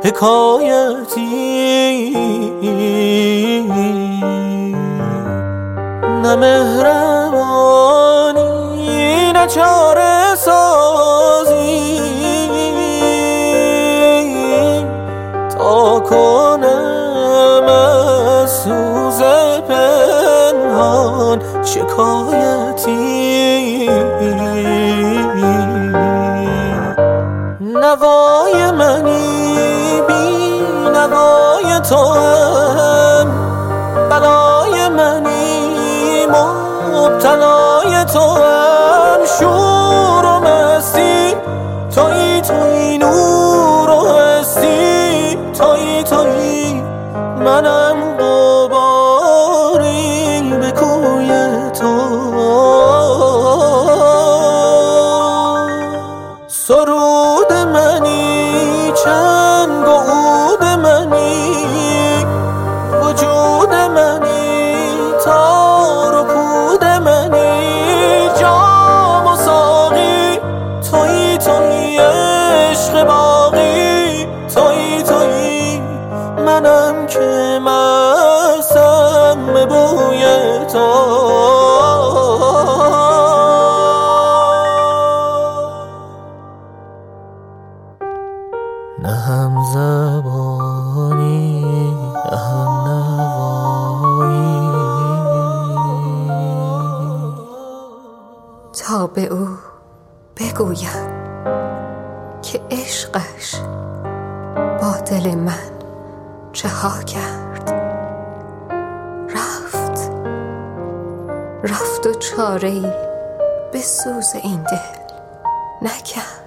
حکایتی، نه مهربانی نه چاره سازی، تا کنم از سوز پنهان شکایتی. نوای منی بی نوای تو هم، بلای منی مبتلای تو هم، شور و مستی تویی تویی، نور و هستی تویی تویی، منم غباری به کوی تو. سرود منی چنگ و عود منی، وجود منی تار و پود منی، جام و ساقی تویی تویی، عشق باقی تویی تویی، منم که مستم به بوی تو. نه هم زبانی نه هم نوایی، تا به او بگویم که عشقش با دل من چه ها کرد. رفت و چاره‌ای به سوز این دل نکرد.